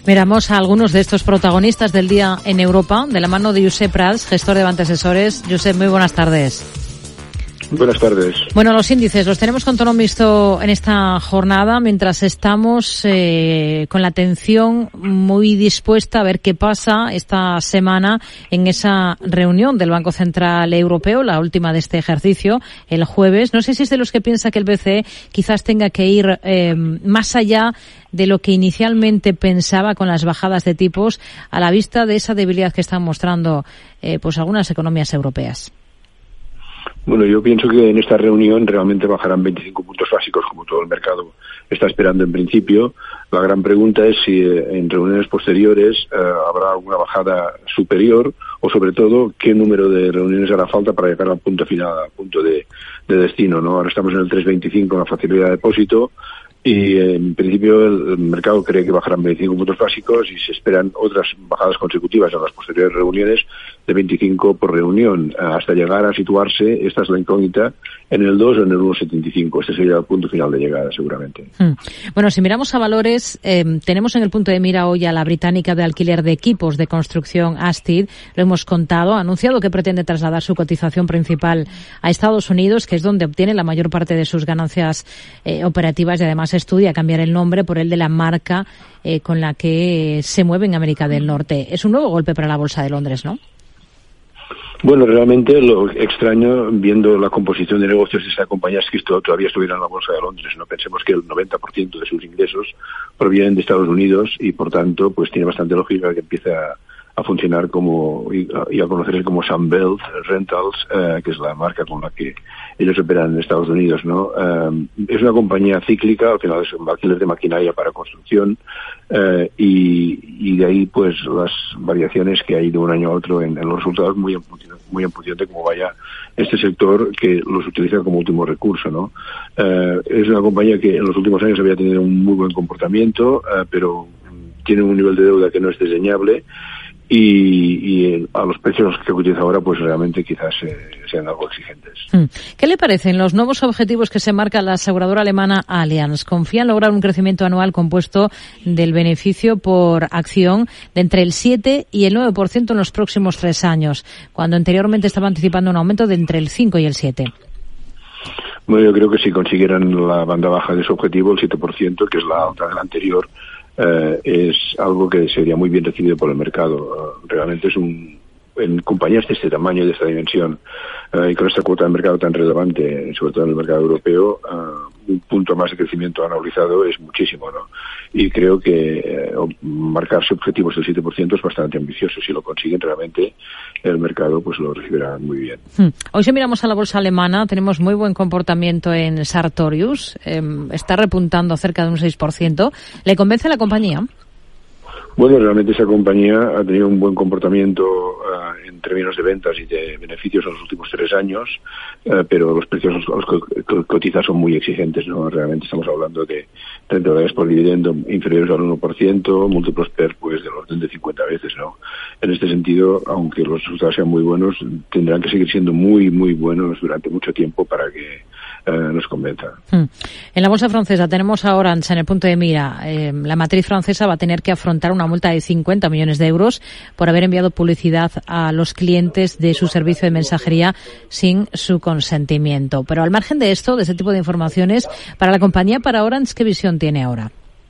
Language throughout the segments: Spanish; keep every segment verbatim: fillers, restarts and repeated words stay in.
Miramos a algunos de estos protagonistas del día en Europa, de la mano de Josep Prats, gestor de Banca Asesores. Josep, muy buenas tardes. Buenas tardes. Bueno, los índices los tenemos con tono mixto en esta jornada, mientras estamos eh, con la atención muy dispuesta a ver qué pasa esta semana en esa reunión del Banco Central Europeo, la última de este ejercicio, el jueves. No sé si es de los que piensa que el B C E quizás tenga que ir eh, más allá de lo que inicialmente pensaba con las bajadas de tipos, a la vista de esa debilidad que están mostrando eh, pues algunas economías europeas. Bueno, yo pienso que en esta reunión realmente bajarán veinticinco puntos básicos, como todo el mercado está esperando en principio. La gran pregunta es si eh, en reuniones posteriores eh, habrá alguna bajada superior, o sobre todo qué número de reuniones hará falta para llegar al punto final, al punto de, de destino, ¿no? Ahora estamos en el tres coma veinticinco en la facilidad de depósito, y en principio el mercado cree que bajarán veinticinco puntos básicos y se esperan otras bajadas consecutivas en las posteriores reuniones de veinticinco por reunión, hasta llegar a situarse, esta es la incógnita, en el dos o en el uno coma setenta y cinco. Este sería el punto final de llegada, seguramente. Hmm. Bueno, si miramos a valores, eh, tenemos en el punto de mira hoy a la británica de alquiler de equipos de construcción Ashtead. Lo hemos contado, ha anunciado que pretende trasladar su cotización principal a Estados Unidos, que es donde obtiene la mayor parte de sus ganancias eh, operativas, y además estudia cambiar el nombre por el de la marca eh, con la que se mueve en América del Norte. Es un nuevo golpe para la Bolsa de Londres, ¿no? Bueno, realmente lo extraño, viendo la composición de negocios de esa compañía, es que esto todavía estuviera en la Bolsa de Londres. No pensemos que el noventa por ciento de sus ingresos provienen de Estados Unidos y, por tanto, pues tiene bastante lógica que empiece a, a funcionar como y a, y a conocerse como Sunbelt Rentals, eh, que es la marca con la que ellos operan en Estados Unidos, ¿no? Eh, es una compañía cíclica, al final es un alquiler de maquinaria para construcción, eh, y, y de ahí pues las variaciones que hay de un año a otro en, en los resultados, muy en, muy en función de cómo vaya este sector que los utiliza como último recurso, ¿no? Eh, es una compañía que en los últimos años había tenido un muy buen comportamiento, eh, pero tiene un nivel de deuda que no es desdeñable. Y, y a los precios que utiliza ahora, pues realmente quizás eh, sean algo exigentes. ¿Qué le parecen los nuevos objetivos que se marca la aseguradora alemana Allianz? Confía en lograr un crecimiento anual compuesto del beneficio por acción de entre el siete y el nueve por ciento en los próximos tres años, cuando anteriormente estaba anticipando un aumento de entre el cinco y el siete. Bueno, yo creo que si consiguieran la banda baja de su objetivo, el siete por ciento, que es la alta del anterior, Uh, es algo que sería muy bien recibido por el mercado. Uh, realmente es un, en compañías de este tamaño, de esta dimensión, uh, y con esta cuota de mercado tan relevante, sobre todo en el mercado europeo, uh, un punto más de crecimiento anualizado es muchísimo, ¿no? Y creo que uh, marcarse objetivos del siete por ciento es bastante ambicioso. Si lo consiguen, realmente el mercado pues lo recibirá muy bien. Hmm. Hoy, si miramos a la bolsa alemana, tenemos muy buen comportamiento en Sartorius. Eh, está repuntando cerca de un seis por ciento. ¿Le convence la compañía? Bueno, realmente esa compañía ha tenido un buen comportamiento uh, en términos de ventas y de beneficios en los últimos tres años, uh, pero los precios a los que cotiza son muy exigentes, ¿no? Realmente estamos hablando de treinta dólares por dividendo inferiores al uno por ciento, múltiplos P E R pues del orden de cincuenta veces, ¿no? En este sentido, aunque los resultados sean muy buenos, tendrán que seguir siendo muy, muy buenos durante mucho tiempo para que eh, nos convenza. Hmm. En la bolsa francesa tenemos a Orange en el punto de mira. Eh, la matriz francesa va a tener que afrontar una multa de cincuenta millones de euros por haber enviado publicidad a los clientes de su servicio de mensajería sin su consentimiento. Pero al margen de esto, de ese tipo de informaciones, para la compañía, para Orange, ¿qué visión tiene ahora?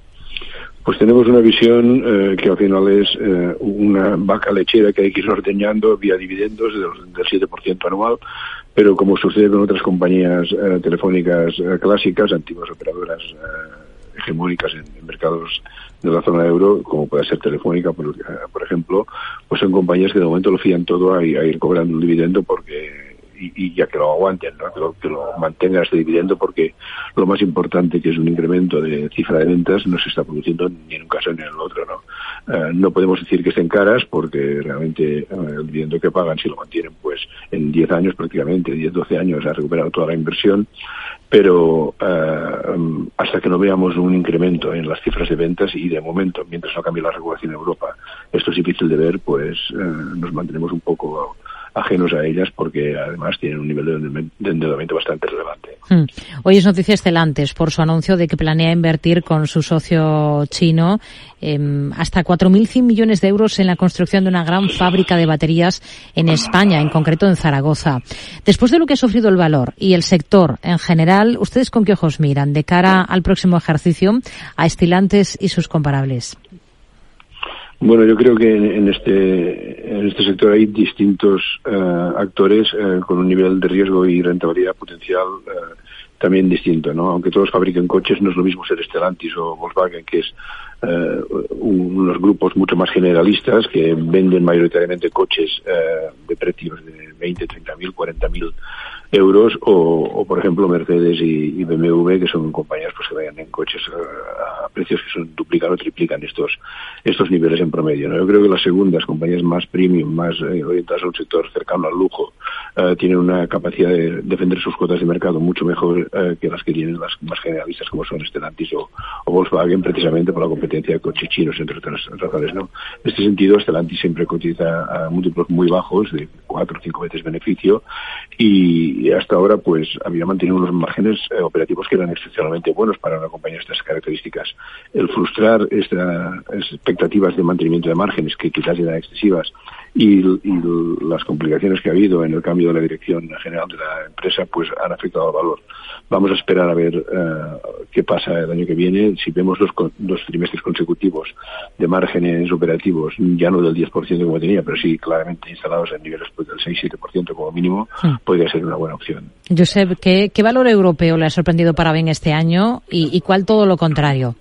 Pues tenemos una visión eh, que al final es eh, una vaca lechera que hay que ir ordeñando vía dividendos del, del siete por ciento anual, pero como sucede con otras compañías eh, telefónicas eh, clásicas, antiguas operadoras eh, hegemónicas en, en mercados de la zona euro, como puede ser Telefónica, por, por ejemplo, pues son compañías que de momento lo fían todo a, a ir cobrando un dividendo porque y, y ya que lo aguanten, ¿no? que, lo, que lo mantengan este dividendo, porque lo más importante, que es un incremento de cifra de ventas, no se está produciendo ni en un caso ni en el otro, ¿no? Uh, no podemos decir que estén caras, porque realmente uh, el dividendo que pagan, si lo mantienen, pues en diez años prácticamente, diez, doce años, ha recuperado toda la inversión, pero uh, um, hasta que no veamos un incremento en las cifras de ventas, y de momento, mientras no cambie la regulación en Europa, esto es difícil de ver, pues uh, nos mantenemos un poco ajenos a ellas, porque además tienen un nivel de endeudamiento bastante relevante. Hmm. Hoy es noticia Stellantis por su anuncio de que planea invertir con su socio chino eh, hasta cuatro mil cien millones de euros en la construcción de una gran fábrica de baterías en España, en concreto en Zaragoza. Después de lo que ha sufrido el valor y el sector en general, ¿ustedes con qué ojos miran de cara al próximo ejercicio a Stellantis y sus comparables? Bueno, yo creo que en este en este sector hay distintos uh, actores uh, con un nivel de riesgo y rentabilidad potencial uh, también distinto, ¿no? Aunque todos fabriquen coches, no es lo mismo ser Stellantis o Volkswagen, que es uh, unos grupos mucho más generalistas que venden mayoritariamente coches uh, de precios de veinte, treinta mil, cuarenta mil euros, o, o por ejemplo Mercedes y, y B M W, que son compañías pues que venden coches a, a precios que son duplican o triplican estos estos niveles en promedio, ¿no? Yo creo que las segundas, compañías más premium, más eh, orientadas a un sector cercano al lujo, eh, tienen una capacidad de defender sus cuotas de mercado mucho mejor eh, que las que tienen las más generalistas, como son Stellantis o, o Volkswagen, precisamente por la competencia de coches chinos, entre otras razones, ¿no? En este sentido, Stellantis siempre cotiza a múltiplos muy bajos, de cuatro o cinco veces beneficio, y y hasta ahora pues había mantenido unos márgenes eh, operativos que eran excepcionalmente buenos para una compañía de estas características. El frustrar estas expectativas de mantenimiento de márgenes, que quizás eran excesivas, y, y las complicaciones que ha habido en el cambio de la dirección general de la empresa, pues han afectado al valor. Vamos a esperar a ver uh, qué pasa el año que viene. Si vemos dos, dos trimestres consecutivos de márgenes operativos, ya no del diez por ciento como tenía, pero sí claramente instalados en niveles pues, del seis siete por ciento como mínimo, sí, podría ser una buena opción. Josep, ¿qué, qué valor europeo le ha sorprendido para bien este año y, y cuál todo lo contrario?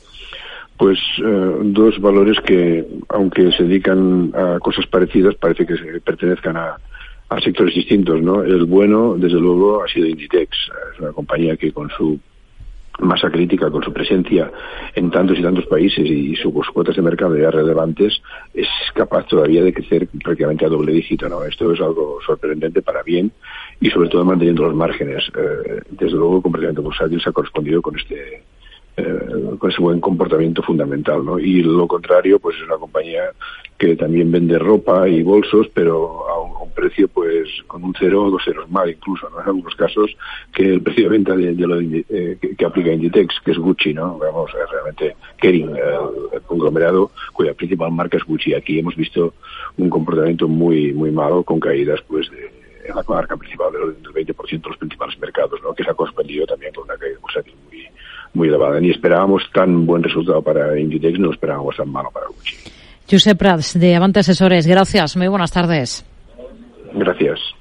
Pues uh, dos valores que, aunque se dedican a cosas parecidas, parece que se pertenezcan a a sectores distintos, ¿no? El bueno, desde luego, ha sido Inditex. Es una compañía que con su masa crítica, con su presencia en tantos y tantos países y sus cuotas de mercado ya relevantes, es capaz todavía de crecer prácticamente a doble dígito, ¿no? Esto es algo sorprendente para bien y sobre todo manteniendo los márgenes. Eh, desde luego, completamente bursátil se ha correspondido con este Eh, con ese buen comportamiento fundamental, ¿no? Y lo contrario, pues es una compañía que también vende ropa y bolsos, pero a un, a un precio, pues, con un cero o dos ceros mal, incluso, ¿no? En algunos casos, que el precio de venta de, de lo de, eh, que, que aplica Inditex, que es Gucci, ¿no? Vamos, es realmente Kering, el, el conglomerado cuya principal marca es Gucci. Aquí hemos visto un comportamiento muy, muy malo, con caídas, pues, de en la marca principal del veinte por ciento de los principales mercados, ¿no? Que se ha correspondido también con una caída bursátil muy, muy elevada. Ni esperábamos tan buen resultado para Inditex, no esperábamos tan malo para Gucci. Josep Prats, de Avante Asesores, gracias, muy buenas tardes. Gracias.